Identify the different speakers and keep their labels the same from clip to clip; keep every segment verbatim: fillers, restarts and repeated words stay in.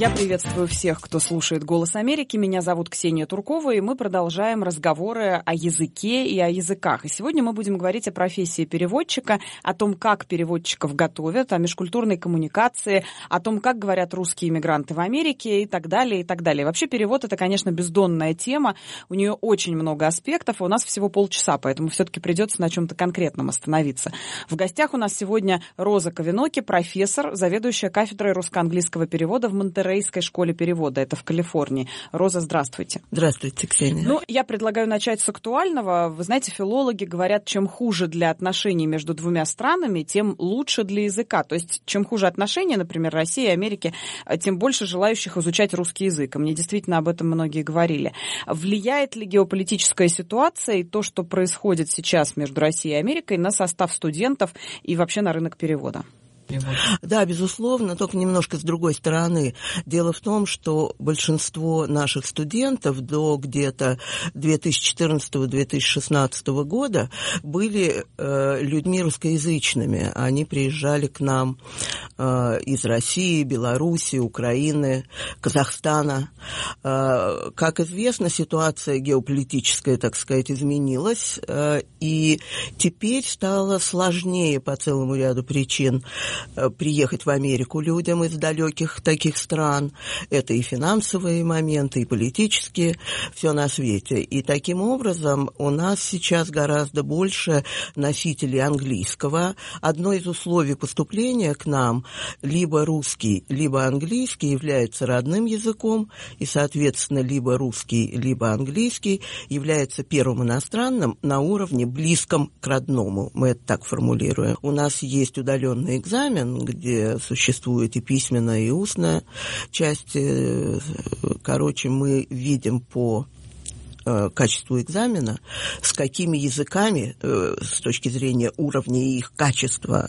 Speaker 1: Я приветствую всех, кто слушает «Голос Америки». Меня зовут Ксения Туркова, и мы продолжаем разговоры о языке и о языках. И сегодня мы будем говорить о профессии переводчика, о том, как переводчиков готовят, о межкультурной коммуникации, о том, как говорят русские иммигранты в Америке и так далее, и так далее. Вообще перевод — это, конечно, бездонная тема, у нее очень много аспектов, и у нас всего полчаса, поэтому все-таки придется на чем-то конкретном остановиться. В гостях у нас сегодня Роза Ковиноки, профессор, заведующая кафедрой русско-английского перевода в Монтерейской школе перевода, это в Калифорнии. Роза, здравствуйте.
Speaker 2: Здравствуйте, Ксения.
Speaker 1: Ну, я предлагаю начать с актуального. Вы знаете, филологи говорят, чем хуже для отношений между двумя странами, тем лучше для языка. То есть, чем хуже отношения, например, России и Америки, тем больше желающих изучать русский язык. И мне действительно об этом многие говорили. Влияет ли геополитическая ситуация и то, что происходит сейчас между Россией и Америкой, на состав студентов и вообще на рынок перевода?
Speaker 2: Да, безусловно, только немножко с другой стороны. Дело в том, что большинство наших студентов до где-то две тысячи четырнадцатого — две тысячи шестнадцатого года были э, людьми русскоязычными. Они приезжали к нам э, из России, Беларуси, Украины, Казахстана. Э, как известно, ситуация геополитическая, так сказать, изменилась, э, и теперь стало сложнее по целому ряду причин приехать в Америку людям из далеких таких стран. Это и финансовые моменты, и политические, все на свете. И таким образом у нас сейчас гораздо больше носителей английского. Одно из условий поступления к нам либо русский, либо английский является родным языком, и, соответственно, либо русский, либо английский является первым иностранным на уровне близком к родному. Мы это так формулируем. У нас есть удаленный экзамен, где существует и письменная, и устная часть. Короче, мы видим по качеству экзамена, с какими языками, с точки зрения уровня и их качества,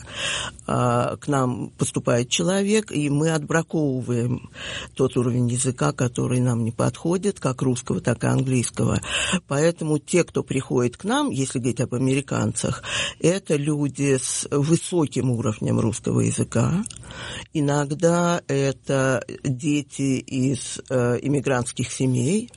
Speaker 2: к нам поступает человек, и мы отбраковываем тот уровень языка, который нам не подходит, как русского, так и английского. Поэтому те, кто приходит к нам, если говорить об американцах, это люди с высоким уровнем русского языка. Иногда это дети из иммигрантских семей,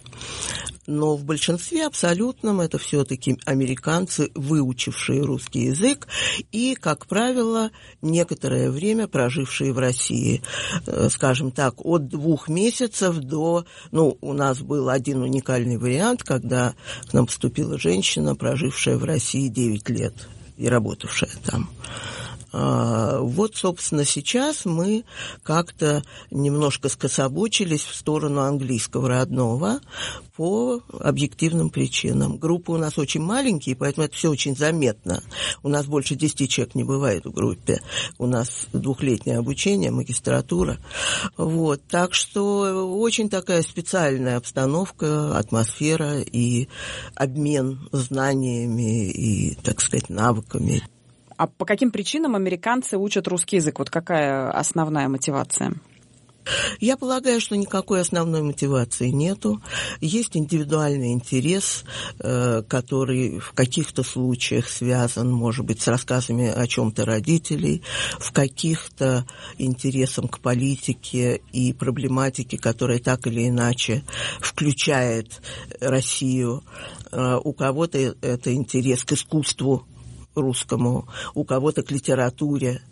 Speaker 2: но в большинстве абсолютном это все-таки американцы, выучившие русский язык и, как правило, некоторое время прожившие в России. Скажем так, от двух месяцев до... Ну, у нас был один уникальный вариант, когда к нам поступила женщина, прожившая в России девять лет и работавшая там. Вот, собственно, сейчас мы как-то немножко скособочились в сторону английского родного по объективным причинам. Группы у нас очень маленькие, поэтому это все очень заметно. У нас больше десяти человек не бывает в группе. У нас двухлетнее обучение, магистратура. Вот. Так что очень такая специальная обстановка, атмосфера и обмен знаниями и, так сказать, навыками.
Speaker 1: А по каким причинам американцы учат русский язык? Вот какая основная мотивация?
Speaker 2: Я полагаю, что никакой основной мотивации нету. Есть индивидуальный интерес, который в каких-то случаях связан, может быть, с рассказами о чем-то родителей, в каких-то интересом к политике и проблематике, которая так или иначе включает Россию. У кого-то это интерес к искусству русскому, у кого-то к литературе.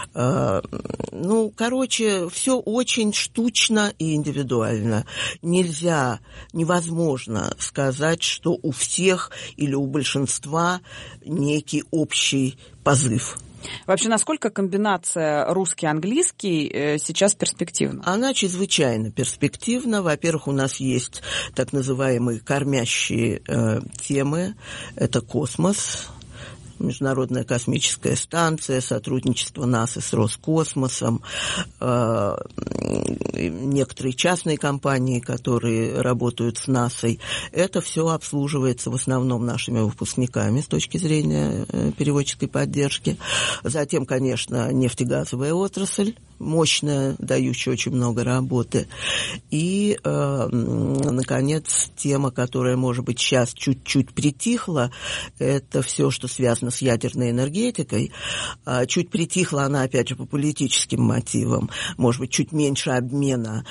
Speaker 2: Ну, короче, все очень штучно и индивидуально. Нельзя, невозможно сказать, что у всех или у большинства некий общий позыв.
Speaker 1: Вообще, насколько комбинация русский-английский сейчас перспективна?
Speaker 2: Она чрезвычайно перспективна. Во-первых, у нас есть так называемые кормящие э, темы. Это космос, Международная космическая станция, сотрудничество НАСА с Роскосмосом, э, некоторые частные компании, которые работают с НАСА. Это все обслуживается в основном нашими выпускниками с точки зрения э, переводческой поддержки. Затем, конечно, нефтегазовая отрасль, мощная, дающая очень много работы. И, э, наконец, тема, которая, может быть, сейчас чуть-чуть притихла, это все, что связано связано с ядерной энергетикой. Чуть притихла она, опять же, по политическим мотивам. Может быть, чуть меньше обмена,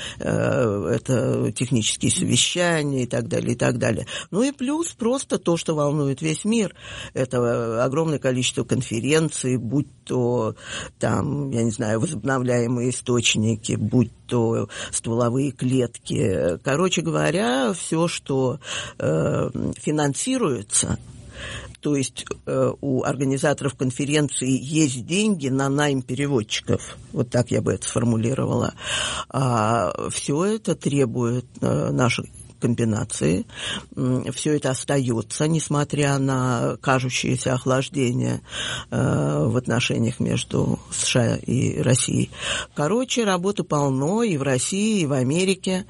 Speaker 2: это технические совещания и так далее, и так далее. Ну и плюс просто то, что волнует весь мир. Это огромное количество конференций, будь то, там, я не знаю, возобновляемые источники, будь то стволовые клетки. Короче говоря, все, что э, финансируется, то есть э, у организаторов конференции есть деньги на найм переводчиков, вот так я бы это сформулировала, а все это требует э, наших комбинации. Все это остается, несмотря на кажущееся охлаждение э, в отношениях между США и Россией. Короче, работы полно и в России, и в Америке,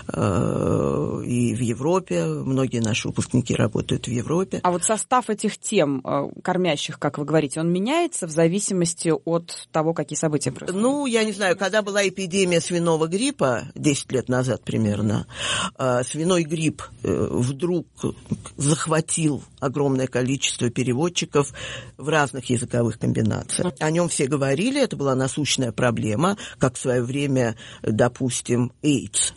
Speaker 2: э, и в Европе. Многие наши выпускники работают в Европе.
Speaker 1: А вот состав этих тем, кормящих, как вы говорите, он меняется в зависимости от того, какие события происходят?
Speaker 2: Ну, я не знаю, когда была эпидемия свиного гриппа, десять лет назад примерно, э, свиной грипп вдруг захватил огромное количество переводчиков в разных языковых комбинациях. О нем все говорили, это была насущная проблема, как в свое время, допустим, эйдс.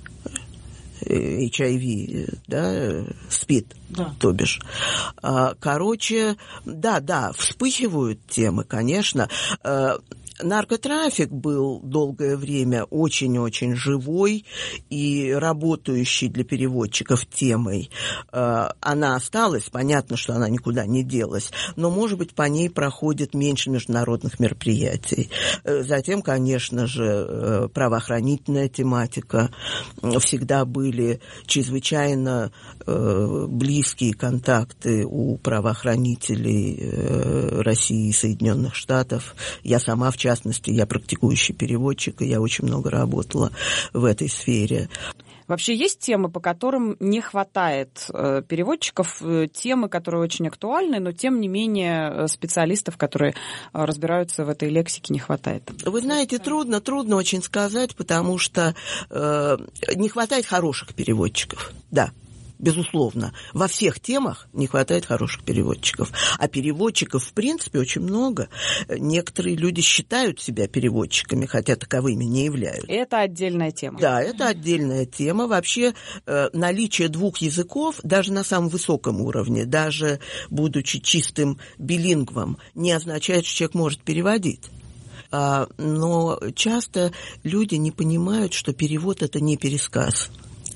Speaker 2: эйч ай ви, да, СПИД, да. То бишь. Короче, да, да, вспыхивают темы, конечно. Наркотрафик был долгое время очень-очень живой и работающий для переводчиков темой. Она осталась, понятно, что она никуда не делась, но, может быть, по ней проходит меньше международных мероприятий. Затем, конечно же, правоохранительная тематика. Всегда были чрезвычайно близкие контакты у правоохранителей России и Соединенных Штатов. Я сама, в В частности, я практикующий переводчик, и я очень много работала в этой сфере.
Speaker 1: Вообще есть темы, по которым не хватает э, переводчиков, э, темы, которые очень актуальны, но тем не менее специалистов, которые э, разбираются в этой лексике, не хватает?
Speaker 2: Вы знаете, трудно, трудно очень сказать, потому что э, не хватает хороших переводчиков, да. Безусловно, во всех темах не хватает хороших переводчиков. А переводчиков, в принципе, очень много. Некоторые люди считают себя переводчиками, хотя таковыми не являются.
Speaker 1: Это отдельная тема.
Speaker 2: Да, это отдельная тема. Вообще, э, наличие двух языков, даже на самом высоком уровне, даже будучи чистым билингвом, не означает, что человек может переводить. А, но часто люди не понимают, что перевод – это не пересказ.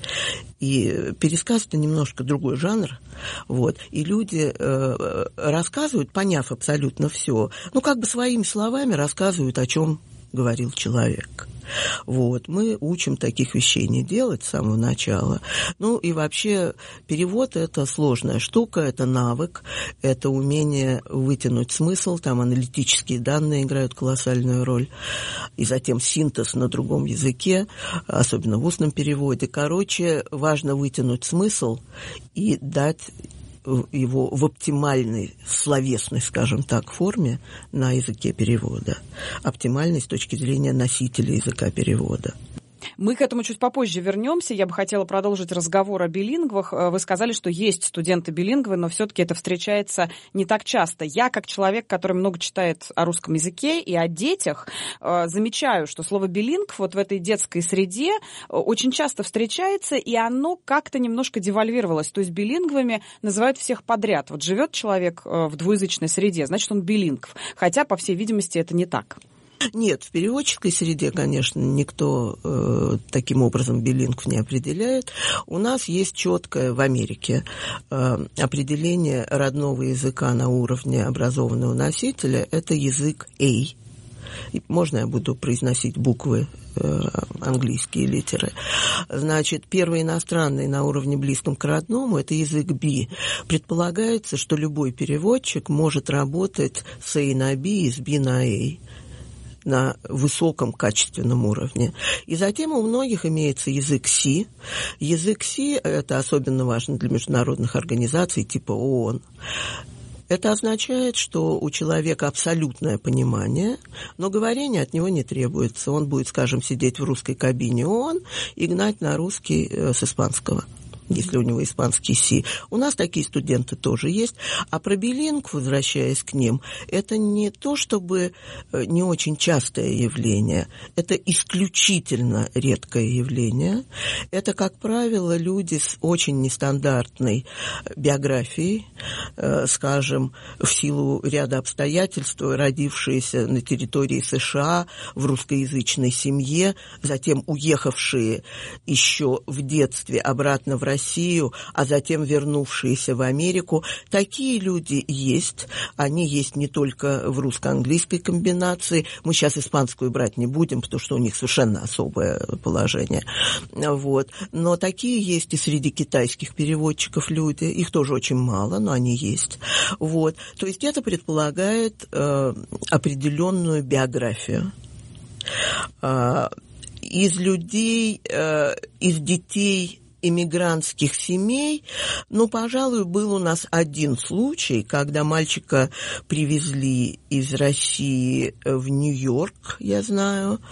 Speaker 2: И пересказ – это немножко другой жанр, вот, и люди э, рассказывают, поняв абсолютно все, ну, как бы своими словами рассказывают, о чем говорил человек. Вот. Мы учим таких вещей не делать с самого начала. Ну и вообще перевод – это сложная штука, это навык, это умение вытянуть смысл, там аналитические данные играют колоссальную роль, и затем синтез на другом языке, особенно в устном переводе. Короче, важно вытянуть смысл и дать его в оптимальной словесной, скажем так, форме на языке перевода. Оптимальной с точки зрения носителя языка перевода.
Speaker 1: Мы к этому чуть попозже вернемся. Я бы хотела продолжить разговор о билингвах. Вы сказали, что есть студенты-билингвы, но все-таки это встречается не так часто. Я, как человек, который много читает о русском языке и о детях, замечаю, что слово «билингв» вот в этой детской среде очень часто встречается, и оно как-то немножко девальвировалось. То есть билингвами называют всех подряд. Вот живет человек в двуязычной среде, значит, он билингв. Хотя, по всей видимости, это не так.
Speaker 2: Нет, в переводческой среде, конечно, никто э, таким образом билингв не определяет. У нас есть четкое в Америке э, определение родного языка на уровне образованного носителя. Это язык A. Можно я буду произносить буквы э, английские литеры? Значит, первый иностранный на уровне близком к родному – это язык B. Предполагается, что любой переводчик может работать с A на B и с B на A на высоком качественном уровне. И затем у многих имеется язык C. Язык C – это особенно важно для международных организаций типа ООН. Это означает, что у человека абсолютное понимание, но говорение от него не требуется. Он будет, скажем, сидеть в русской кабине ООН и гнать на русский с испанского. если у него испанский си. У нас такие студенты тоже есть. А про билингв, возвращаясь к ним, это не то, чтобы не очень частое явление. Это исключительно редкое явление. Это, как правило, люди с очень нестандартной биографией, скажем, в силу ряда обстоятельств, родившиеся на территории США в русскоязычной семье, затем уехавшие еще в детстве обратно в Россию, а затем вернувшиеся в Америку. Такие люди есть. Они есть не только в русско-английской комбинации. Мы сейчас испанскую брать не будем, потому что у них совершенно особое положение. Вот. Но такие есть и среди китайских переводчиков люди. Их тоже очень мало, но они есть. Вот. То есть это предполагает э, определенную биографию. Э, из людей, э, из детей иммигрантских семей, ну, пожалуй, был у нас один случай, когда мальчика привезли из России в Нью-Йорк, я знаю,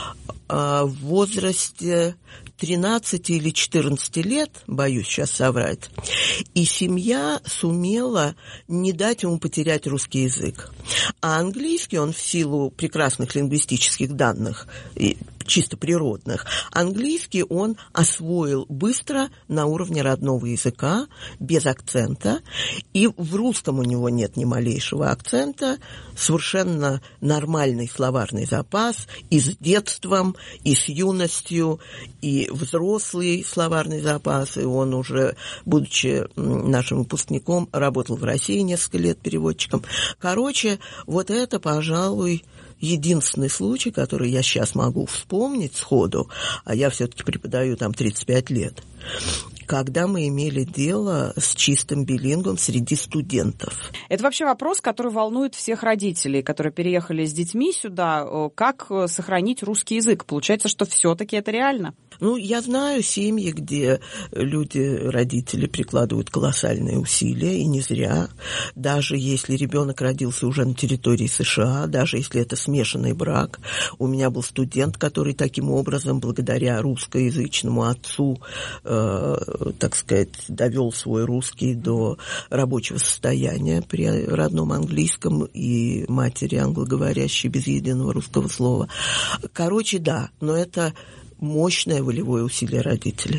Speaker 2: в возрасте тринадцати или четырнадцати лет, боюсь сейчас соврать, и семья сумела не дать ему потерять русский язык. А английский он в силу прекрасных лингвистических данных, чисто природных, английский он освоил быстро на уровне родного языка, без акцента, и в русском у него нет ни малейшего акцента, совершенно нормальный словарный запас и с детством, и с юностью, и взрослый словарный запас, и он уже, будучи нашим выпускником, работал в России несколько лет переводчиком. Короче, вот это, пожалуй, единственный случай, который я сейчас могу вспомнить сходу, а я все-таки преподаю там тридцать пять лет, когда мы имели дело с чистым билингвом среди студентов.
Speaker 1: Это вообще вопрос, который волнует всех родителей, которые переехали с детьми сюда. Как сохранить русский язык? Получается, что все-таки это реально?
Speaker 2: Ну, я знаю семьи, где люди, родители прикладывают колоссальные усилия, и не зря. Даже если ребенок родился уже на территории США, даже если это смешанный брак. У меня был студент, который таким образом, благодаря русскоязычному отцу, э, так сказать, довел свой русский до рабочего состояния при родном английском, и матери англоговорящей без единого русского слова. Короче, да, но это мощное волевое усилие родителей.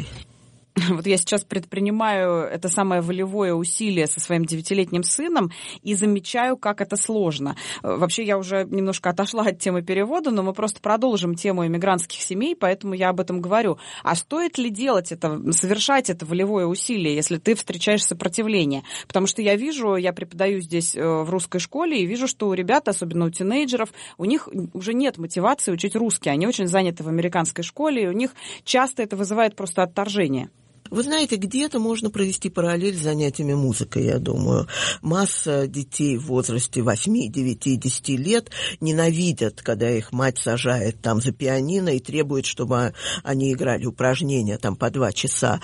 Speaker 1: Вот я сейчас предпринимаю это самое волевое усилие со своим девятилетним сыном и замечаю, как это сложно. Вообще, я уже немножко отошла от темы перевода, но мы просто продолжим тему иммигрантских семей, поэтому я об этом говорю. А стоит ли делать это, совершать это волевое усилие, если ты встречаешь сопротивление? Потому что я вижу, я преподаю здесь в русской школе, и вижу, что у ребят, особенно у тинейджеров, у них уже нет мотивации учить русский. Они очень заняты в американской школе, и у них часто это вызывает просто отторжение.
Speaker 2: Вы знаете, где-то можно провести параллель с занятиями музыкой, я думаю. Масса детей в возрасте восьми, девяти, десяти лет ненавидят, когда их мать сажает там за пианино и требует, чтобы они играли упражнения там по два часа.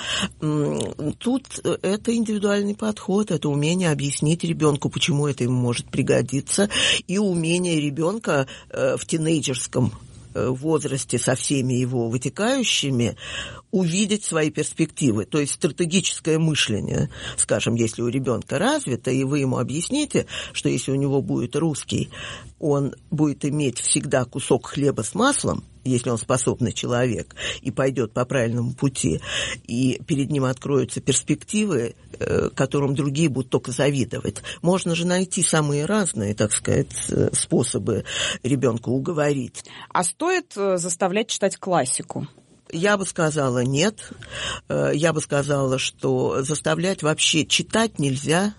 Speaker 2: Тут это индивидуальный подход, это умение объяснить ребенку, почему это ему может пригодиться, и умение ребенка в тинейджерском возрасте со всеми его вытекающими увидеть свои перспективы, то есть стратегическое мышление. Скажем, если у ребенка развито, и вы ему объясните, что если у него будет русский, он будет иметь всегда кусок хлеба с маслом, если он способный человек, и пойдет по правильному пути, и перед ним откроются перспективы, которым другие будут только завидовать. Можно же найти самые разные, так сказать, способы ребенка уговорить.
Speaker 1: А стоит заставлять читать классику?
Speaker 2: Я бы сказала нет. Я бы сказала, что заставлять вообще читать нельзя.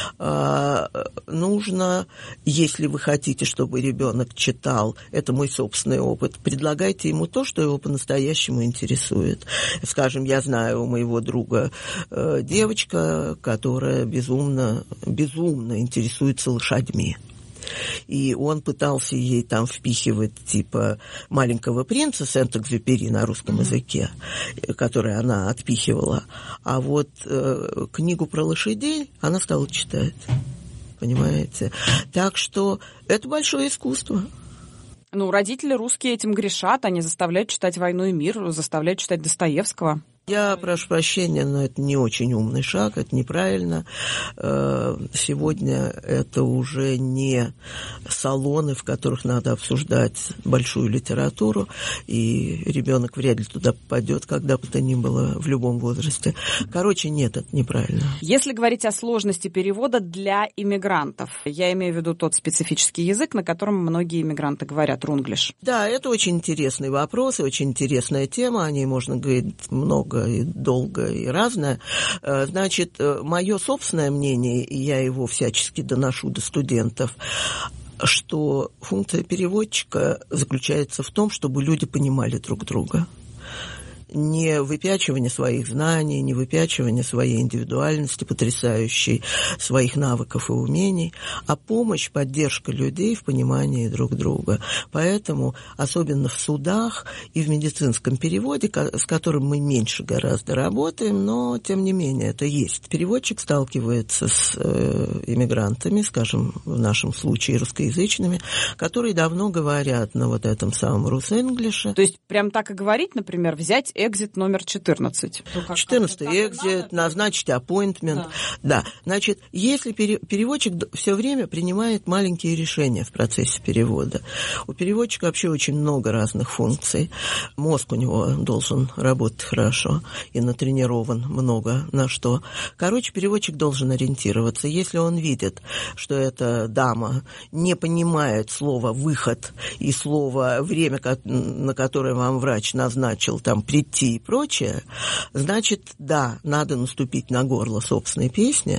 Speaker 2: Нужно, если вы хотите, чтобы ребенок читал, это мой собственный опыт, предлагайте ему то, что его по-настоящему интересует. Скажем, я знаю у моего друга девочка, которая безумно, безумно интересуется лошадьми. И он пытался ей там впихивать типа «Маленького принца» Сент-Экзюпери на русском mm-hmm. языке, который она отпихивала. А вот э, книгу про лошадей она стала читать. Понимаете? Так что это большое искусство.
Speaker 1: Ну, родители русские этим грешат, они заставляют читать «Войну и мир», заставляют читать Достоевского.
Speaker 2: Я прошу прощения, но это не очень умный шаг, это неправильно. Сегодня это уже не салоны, в которых надо обсуждать большую литературу, и ребенок вряд ли туда попадет, когда бы то ни было, в любом возрасте. Короче, нет, это неправильно.
Speaker 1: Если говорить о сложности перевода для иммигрантов, я имею в виду тот специфический язык, на котором многие иммигранты говорят, рунглиш.
Speaker 2: Да, это очень интересный вопрос, и очень интересная тема, о ней можно говорить много и долго и разное. Значит, мое собственное мнение, и я его всячески доношу до студентов, что функция переводчика заключается в том, чтобы люди понимали друг друга. Не выпячивание своих знаний, не выпячивание своей индивидуальности потрясающей, своих навыков и умений, а помощь, поддержка людей в понимании друг друга. Поэтому, особенно в судах и в медицинском переводе, с которым мы меньше гораздо работаем, но, тем не менее, это есть. Переводчик сталкивается с э, иммигрантами, скажем, в нашем случае русскоязычными, которые давно говорят на вот этом самом рус-энглише.
Speaker 1: То есть, прям так и говорить, например, взять экзит номер четырнадцать.
Speaker 2: четырнадцатый экзит, назначить appointment. Да. да. Значит, если переводчик все время принимает маленькие решения в процессе перевода. У переводчика вообще очень много разных функций. Мозг у него должен работать хорошо и натренирован много на что. Короче, переводчик должен ориентироваться. Если он видит, что эта дама не понимает слово «выход» и слово «время», на которое вам врач назначил, там, прийти и прочее, значит, да, надо наступить на горло собственной песни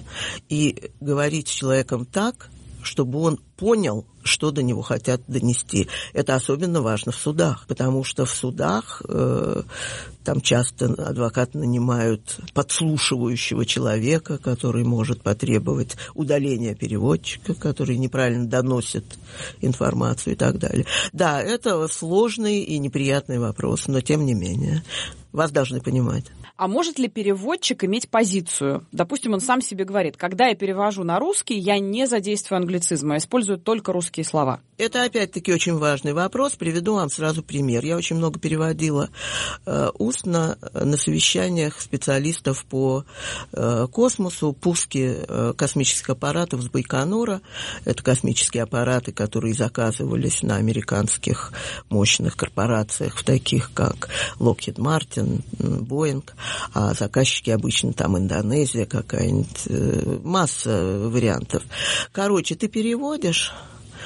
Speaker 2: и говорить с человеком так, чтобы он понял, что до него хотят донести. Это особенно важно в судах, потому что в судах э, там часто адвокаты нанимают подслушивающего человека, который может потребовать удаления переводчика, который неправильно доносит информацию и так далее. Да, это сложный и неприятный вопрос, но тем не менее. Вас должны понимать.
Speaker 1: А может ли переводчик иметь позицию? Допустим, он сам себе говорит, когда я перевожу на русский, я не задействую англицизм, а использую только русские слова.
Speaker 2: Это, опять-таки, очень важный вопрос. Приведу вам сразу пример. Я очень много переводила э, устно на совещаниях специалистов по э, космосу, пуски э, космических аппаратов с Байконура. Это космические аппараты, которые заказывались на американских мощных корпорациях, в таких как Lockheed Martin, Boeing, а заказчики обычно там Индонезия какая-нибудь, масса вариантов. Короче, ты переводишь,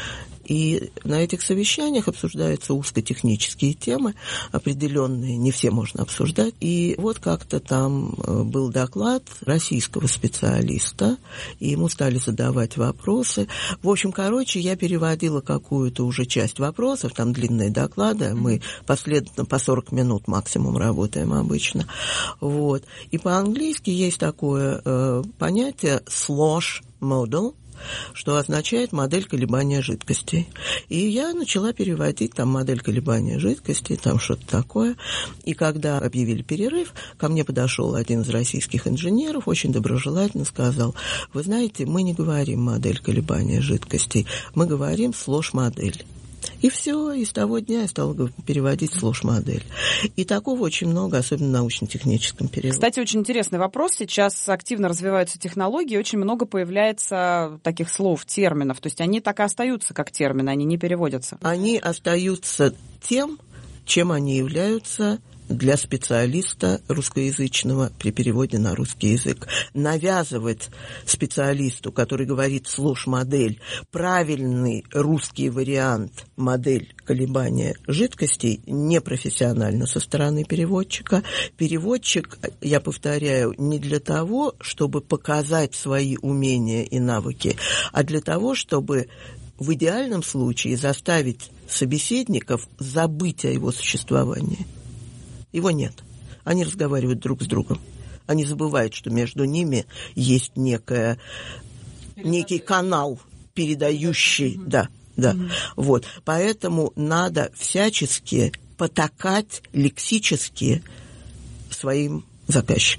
Speaker 2: и на этих совещаниях обсуждаются узкотехнические темы, определенные, не все можно обсуждать. И вот как-то там был доклад российского специалиста, и ему стали задавать вопросы. В общем, короче, я переводила какую-то уже часть вопросов, там длинные доклады, мы последовательно по сорок минут максимум работаем обычно. Вот. И по-английски есть такое э, понятие slosh model, что означает модель колебания жидкостей. И я начала переводить там модель колебания жидкостей, там что-то такое. И когда объявили перерыв, ко мне подошел один из российских инженеров, очень доброжелательно сказал: вы знаете, мы не говорим модель колебания жидкостей, мы говорим слош-модель. И все, и с того дня я стала переводить слош-модель. И такого очень много, особенно в научно-техническом переводе.
Speaker 1: Кстати, очень интересный вопрос. Сейчас активно развиваются технологии, очень много появляется таких слов, терминов. То есть они так и остаются как термины, они не переводятся.
Speaker 2: Они остаются тем, чем они являются для специалиста русскоязычного при переводе на русский язык. Навязывать специалисту, который говорит слош-модель, правильный русский вариант модель колебания жидкостей непрофессионально со стороны переводчика. Переводчик, я повторяю, не для того, чтобы показать свои умения и навыки, а для того, чтобы в идеальном случае заставить собеседников забыть о его существовании. Его нет. Они разговаривают друг с другом. Они забывают, что между ними есть некая, некий канал, передающий. Да, да. Mm-hmm. Вот. Поэтому надо всячески потакать лексически своим заказчикам.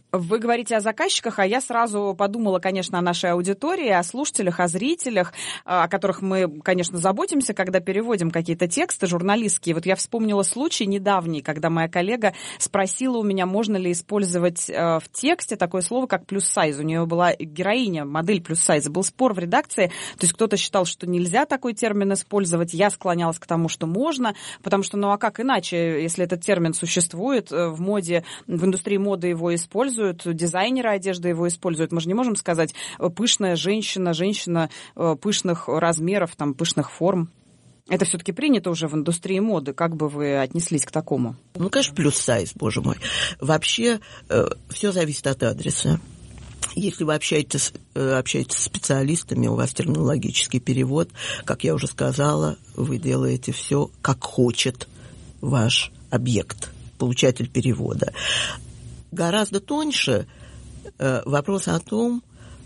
Speaker 1: Вы говорите о заказчиках, а я сразу подумала, конечно, о нашей аудитории, о слушателях, о зрителях, о которых мы, конечно, заботимся, когда переводим какие-то тексты журналистские. Вот я вспомнила случай недавний, когда моя коллега спросила у меня, можно ли использовать в тексте такое слово, как плюс-сайз. У нее была героиня, модель плюс-сайза. Был спор в редакции, то есть кто-то считал, что нельзя такой термин использовать. Я склонялась к тому, что можно, потому что, ну а как иначе, если этот термин существует в моде, в индустрии моды его используют, дизайнеры одежды его используют. Мы же не можем сказать пышная женщина, женщина пышных размеров, там, пышных форм. Это все-таки принято уже в индустрии моды. Как бы вы отнеслись к такому?
Speaker 2: Ну, конечно, плюс-сайз, боже мой. Вообще, э, все зависит от адреса. Если вы общаетесь, общаетесь с специалистами, у вас терминологический перевод, как я уже сказала, вы делаете все, как хочет ваш объект, получатель перевода. Гораздо тоньше э, вопрос о том,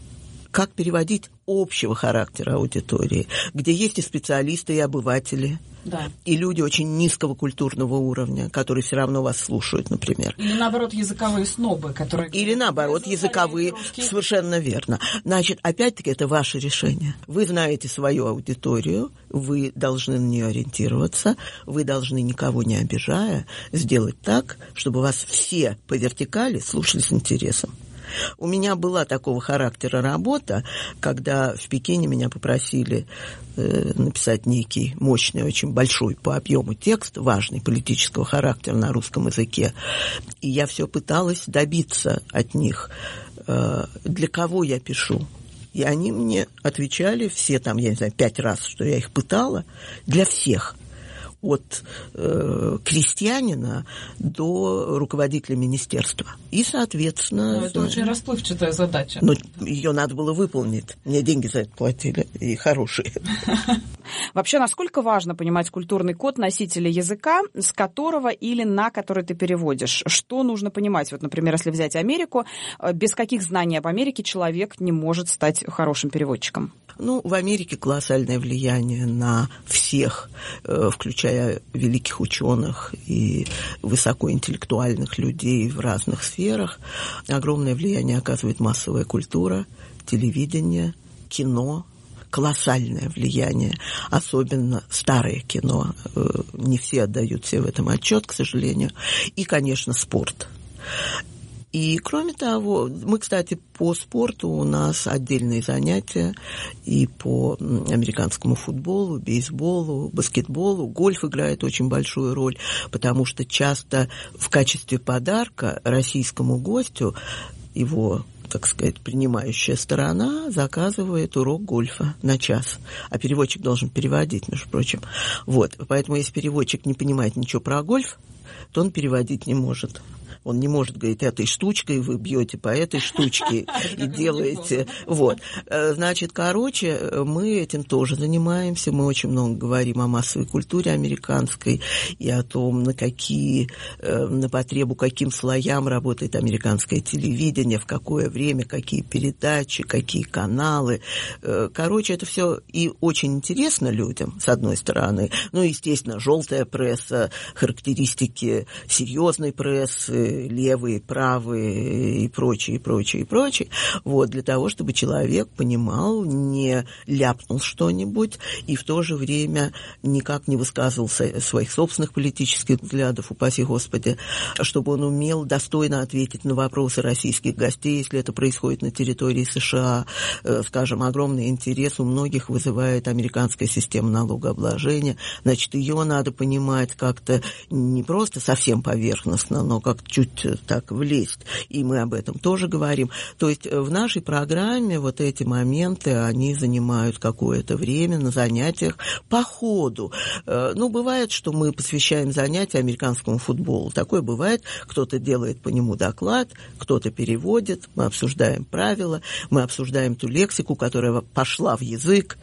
Speaker 2: как переводить общего характера аудитории, где есть и специалисты, и обыватели, да. И люди очень низкого культурного уровня, которые все равно вас слушают, например.
Speaker 1: Или, наоборот, языковые снобы, которые...
Speaker 2: Или, наоборот, языковые... Совершенно верно. Значит, опять-таки, это ваше решение. Вы знаете свою аудиторию, вы должны на нее ориентироваться, вы должны, никого не обижая, сделать так, чтобы вас все по вертикали слушали с интересом. У меня была такого характера работа, когда в Пекине меня попросили э, написать некий мощный, очень большой по объему текст, важный, политического характера на русском языке. И я все пыталась добиться от них, э, для кого я пишу. И они мне отвечали все там, я не знаю, пять раз, что я их пытала, для всех. От э, крестьянина до руководителя министерства. И, соответственно...
Speaker 1: Но это знаю, очень расплывчатая задача.
Speaker 2: Но ее надо было выполнить. Мне деньги за это платили, и хорошие.
Speaker 1: Вообще, насколько важно понимать культурный код носителя языка, с которого или на который ты переводишь? Что нужно понимать? Вот, например, если взять Америку, без каких знаний об Америке человек не может стать хорошим переводчиком?
Speaker 2: Ну, в Америке колоссальное влияние на всех, включая великих ученых и высокоинтеллектуальных людей в разных сферах. Огромное влияние оказывает массовая культура, телевидение, кино. Колоссальное влияние, особенно старое кино. Не все отдают себе в этом отчет, к сожалению. И, конечно, спорт. И, кроме того, мы, кстати, по спорту у нас отдельные занятия и по американскому футболу, бейсболу, баскетболу. Гольф играет очень большую роль, потому что часто в качестве подарка российскому гостю его, так сказать, принимающая сторона заказывает урок гольфа на час. А переводчик должен переводить, между прочим. Вот. Поэтому, если переводчик не понимает ничего про гольф, то он переводить не может. Он не может говорить, этой штучкой вы бьете по этой штучке и делаете. Вот. Значит, короче, мы этим тоже занимаемся. Мы очень много говорим о массовой культуре американской и о том, на какие, на потребу каким слоям работает американское телевидение, в какое время, какие передачи, какие каналы. Короче, это все и очень интересно людям, с одной стороны. Ну, естественно, желтая пресса, характеристики серьезной прессы, левые, правые и прочее, и прочее, и прочее. Вот, для того, чтобы человек понимал, не ляпнул что-нибудь и в то же время никак не высказывал своих собственных политических взглядов, упаси Господи, чтобы он умел достойно ответить на вопросы российских гостей, если это происходит на территории США. Скажем, огромный интерес у многих вызывает американская система налогообложения. Значит, ее надо понимать как-то не просто совсем поверхностно, но как чуть так влезть, и мы об этом тоже говорим. То есть в нашей программе вот эти моменты, они занимают какое-то время на занятиях по ходу. Ну, бывает, что мы посвящаем занятия американскому футболу. Такое бывает. Кто-то делает по нему доклад, кто-то переводит, мы обсуждаем правила, мы обсуждаем ту лексику, которая пошла в язык,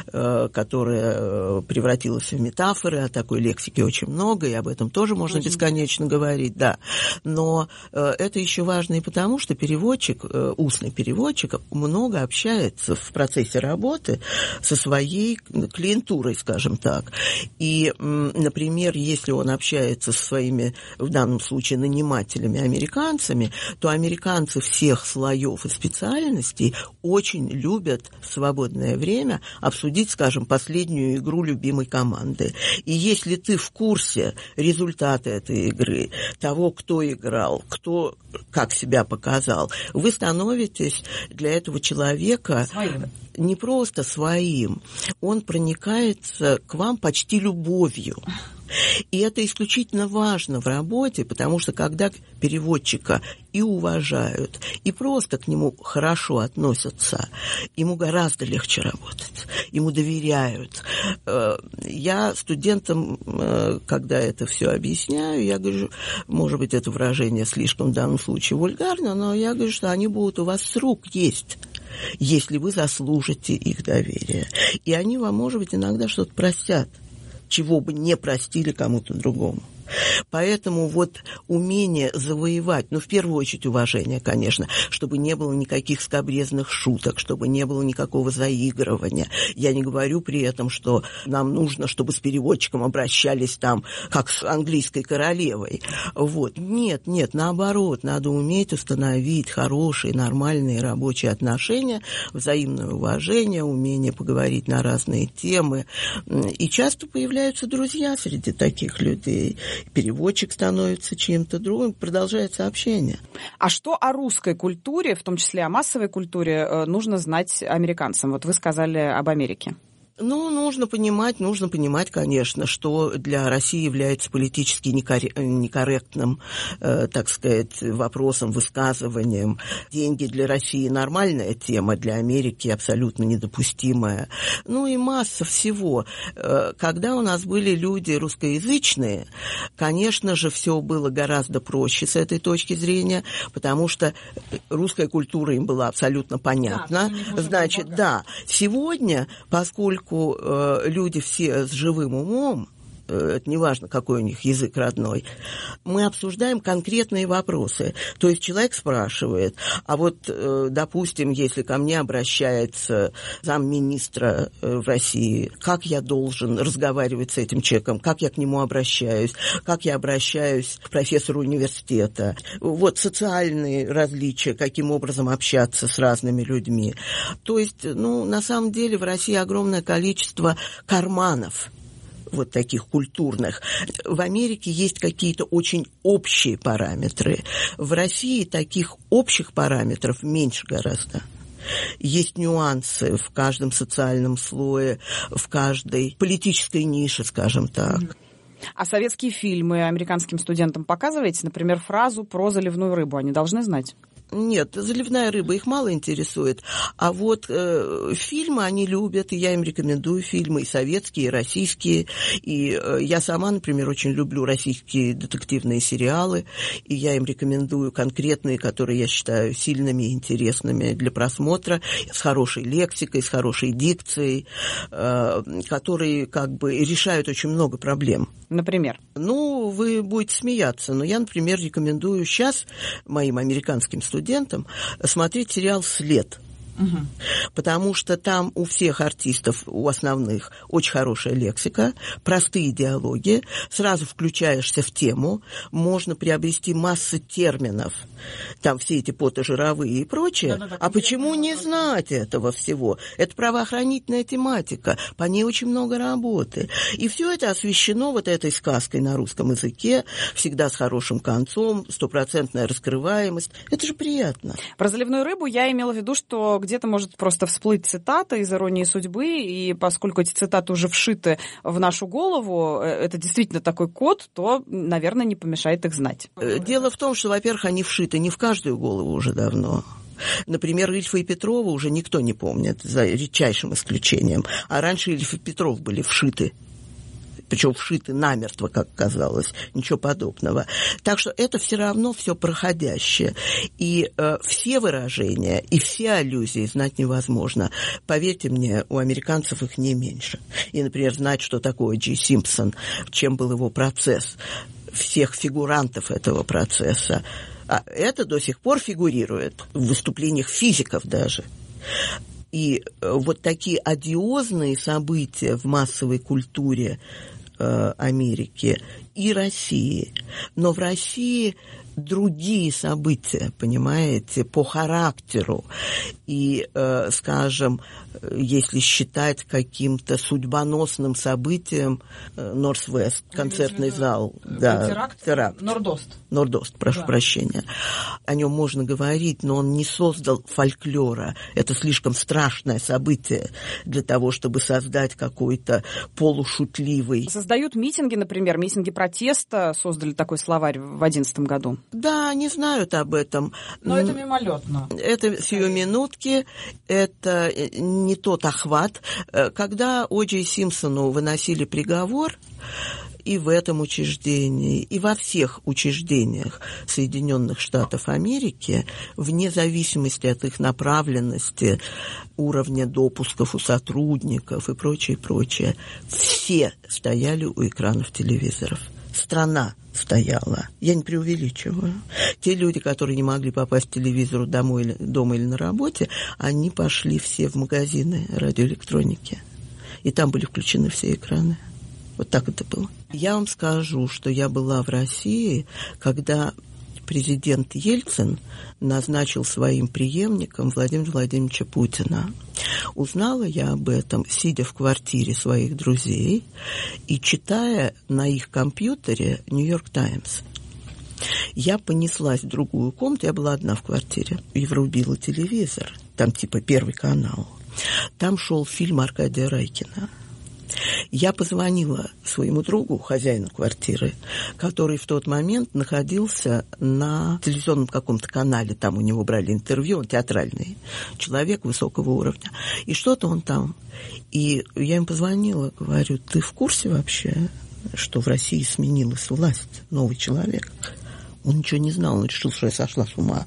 Speaker 2: которая превратилась в метафоры, а такой лексики очень много, и об этом тоже можно бесконечно говорить, да. Но э, это еще важно и потому, что переводчик, э, устный переводчик, много общается в процессе работы со своей клиентурой, скажем так. И, например, если он общается со своими, в данном случае, нанимателями-американцами, то американцы всех слоев и специальностей очень любят в свободное время обсудить, скажем, последнюю игру любимой команды. И если ты в курсе результата этой игры, того, кто играл, кто как себя показал, вы становитесь для этого человека своим. Не просто своим, он проникается к вам почти любовью. И это исключительно важно в работе, потому что когда переводчика и уважают, и просто к нему хорошо относятся, ему гораздо легче работать, ему доверяют. Я студентам, когда это все объясняю, я говорю, может быть, это выражение слишком в данном случае вульгарно, но я говорю, что они будут у вас с рук есть, если вы заслужите их доверие. И они вам, может быть, иногда что-то простят, чего бы не простили кому-то другому. Поэтому вот умение завоевать, ну, в первую очередь уважение, конечно, чтобы не было никаких скабрезных шуток, чтобы не было никакого заигрывания. Я не говорю при этом, что нам нужно, чтобы с переводчиком обращались там, как с английской королевой. Вот. Нет, нет, наоборот, надо уметь установить хорошие, нормальные рабочие отношения, взаимное уважение, умение поговорить на разные темы. И часто появляются друзья среди таких людей. Переводчик становится чем-то другим, продолжается общение.
Speaker 1: А что о русской культуре, в том числе о массовой культуре, нужно знать американцам? Вот вы сказали об Америке.
Speaker 2: Ну, нужно понимать, нужно понимать, конечно, что для России является политически некорректным, э, так сказать, вопросом, высказыванием. Деньги для России нормальная тема, для Америки абсолютно недопустимая. Ну и масса всего. Э, когда у нас были люди русскоязычные, конечно же, все было гораздо проще с этой точки зрения, потому что русская культура им была абсолютно понятна. Да, значит, да, сегодня, поскольку люди все с живым умом, это не важно, какой у них язык родной, мы обсуждаем конкретные вопросы. То есть человек спрашивает, а вот, допустим, если ко мне обращается замминистра в России, как я должен разговаривать с этим человеком, как я к нему обращаюсь, как я обращаюсь к профессору университета, вот социальные различия, каким образом общаться с разными людьми. То есть, ну, на самом деле в России огромное количество карманов, вот таких культурных. В Америке есть какие-то очень общие параметры. В России таких общих параметров меньше гораздо. Есть нюансы в каждом социальном слое, в каждой политической нише, скажем так.
Speaker 1: А советские фильмы американским студентам показываете? Например, фразу про заливную рыбу они должны знать?
Speaker 2: Нет, заливная рыба их мало интересует. А вот э, фильмы они любят, и я им рекомендую фильмы, и советские, и российские. И э, я сама, например, очень люблю российские детективные сериалы, и я им рекомендую конкретные, которые я считаю сильными и интересными для просмотра, с хорошей лексикой, с хорошей дикцией, э, которые как бы решают очень много проблем.
Speaker 1: Например?
Speaker 2: Ну, вы будете смеяться, но я, например, рекомендую сейчас моим американским студентам смотреть сериал «След». Угу. Потому что там у всех артистов, у основных, очень хорошая лексика, простые диалоги, сразу включаешься в тему, можно приобрести массу терминов, там все эти потожировые и прочее. Да, да, да, а почему не знать этого всего? Это правоохранительная тематика, по ней очень много работы. И все это освещено вот этой сказкой на русском языке, всегда с хорошим концом, стопроцентная раскрываемость. Это же приятно.
Speaker 1: Про заливную рыбу я имела в виду, что где-то может просто всплыть цитата из «Иронии судьбы», и поскольку эти цитаты уже вшиты в нашу голову, это действительно такой код, то, наверное, не помешает их знать.
Speaker 2: Дело в том, что, во-первых, они вшиты не в каждую голову уже давно. Например, Ильфа и Петрова уже никто не помнит, за редчайшим исключением. А раньше Ильф и Петров были вшиты. Причем вшиты намертво, как казалось, ничего подобного. Так что это все равно все проходящее. И э, все выражения и все аллюзии знать невозможно. Поверьте мне, у американцев их не меньше. И, например, знать, что такое Джей Симпсон, чем был его процесс. всех фигурантов этого процесса. А это до сих пор фигурирует в выступлениях физиков даже. И вот такие одиозные события в массовой культуре э, Америки и России. Но в России другие события, понимаете, по характеру. И, э, скажем, если считать каким-то судьбоносным событием э, Норс-Вест, концертный зал. Да,
Speaker 1: теракт?
Speaker 2: теракт.
Speaker 1: Нордост.
Speaker 2: Нордост, прошу да. прощения. О нем можно говорить, но он не создал фольклора. Это слишком страшное событие для того, чтобы создать какой-то полушутливый...
Speaker 1: Создают митинги, например, митинги протеста, создали такой словарь в две тысячи одиннадцатом году.
Speaker 2: Да, они знают об этом.
Speaker 1: Но это мимолетно.
Speaker 2: Это сиюминутки, это не тот охват. Когда О. Джей Симпсону выносили приговор, и в этом учреждении, и во всех учреждениях Соединенных Штатов Америки, вне зависимости от их направленности, уровня допусков у сотрудников и прочее, прочее, все стояли у экранов телевизоров. Страна стояла. Я не преувеличиваю. Те люди, которые не могли попасть к телевизору домой, дома или на работе, они пошли все в магазины радиоэлектроники. И там были включены все экраны. Вот так это было. Я вам скажу, что я была в России, когда президент Ельцин назначил своим преемником Владимира Владимировича Путина. Узнала я об этом, сидя в квартире своих друзей и читая на их компьютере «Нью-Йорк Таймс». Я понеслась в другую комнату, я была одна в квартире, и врубила телевизор, там типа Первый канал. Там шел фильм Аркадия Райкина. Я позвонила своему другу, хозяину квартиры, который в тот момент находился на телевизионном каком-то канале, там у него брали интервью, он театральный человек высокого уровня, и что-то он там. И я им позвонила, говорю, ты в курсе вообще, что в России сменилась власть, новый человек? Он ничего не знал, он решил, что я сошла с ума.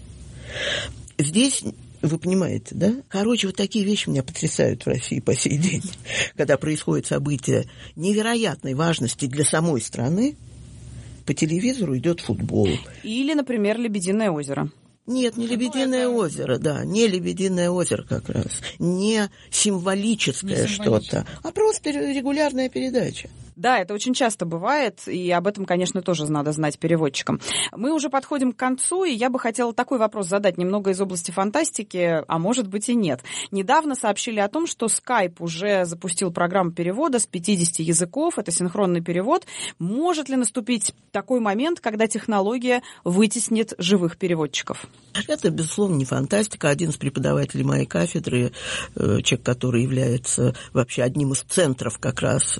Speaker 2: Здесь... Вы понимаете, да? Короче, вот такие вещи меня потрясают в России по сей день. Когда происходят события невероятной важности для самой страны, по телевизору идет футбол.
Speaker 1: Или, например, «Лебединое озеро».
Speaker 2: Нет, не «Лебединое озеро», да, не «Лебединое озеро» как раз, не символическое, не что-то, а просто регулярная передача.
Speaker 1: Да, это очень часто бывает, и об этом, конечно, тоже надо знать переводчикам. Мы уже подходим к концу, и я бы хотела такой вопрос задать немного из области фантастики, а может быть и нет. Недавно сообщили о том, что Skype уже запустил программу перевода с пятидесяти языков, это синхронный перевод. Может ли наступить такой момент, когда технология вытеснит живых переводчиков?
Speaker 2: Это, безусловно, не фантастика. Один из преподавателей моей кафедры, человек, который является вообще одним из центров как раз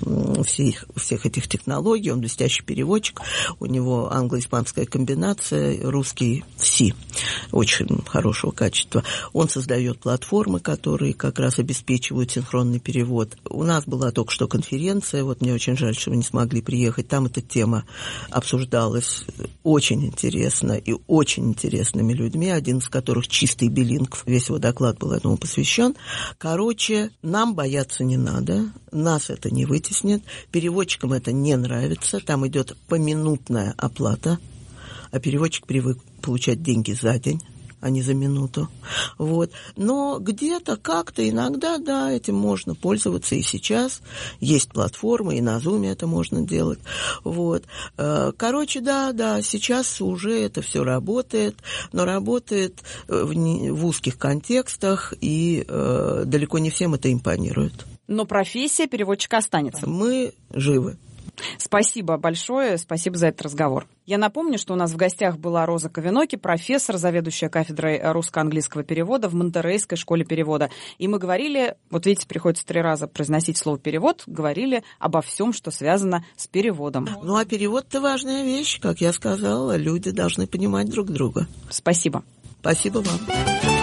Speaker 2: всех, всех этих технологий, он блестящий переводчик, у него англо-испанская комбинация, русский СИ, очень хорошего качества. Он создает платформы, которые как раз обеспечивают синхронный перевод. У нас была только что конференция, вот мне очень жаль, что вы не смогли приехать, там эта тема обсуждалась очень интересно и очень интересными людьми, один из которых чистый билингв, весь его доклад был этому посвящен. Короче, нам бояться не надо, нас это не вытеснит, переводчикам это не нравится, там идет поминутная оплата, а переводчик привык получать деньги за день, а не за минуту. Вот. Но где-то, как-то, иногда, да, этим можно пользоваться и сейчас. Есть платформы, и на Zoom это можно делать. Вот. Короче, да, да, сейчас уже это все работает, но работает в, не, в узких контекстах, и э, далеко не всем это импонирует.
Speaker 1: Но профессия переводчика останется.
Speaker 2: Мы живы.
Speaker 1: Спасибо большое, спасибо за этот разговор. Я напомню, что у нас в гостях была Роза Ковиноки, профессор, заведующая кафедрой русско-английского перевода в Монтеррейской школе перевода. И мы говорили, вот видите, приходится три раза произносить слово «перевод», говорили обо всем, что связано с переводом.
Speaker 2: Ну, а перевод-то важная вещь, как я сказала, люди должны понимать друг друга.
Speaker 1: Спасибо.
Speaker 2: Спасибо вам.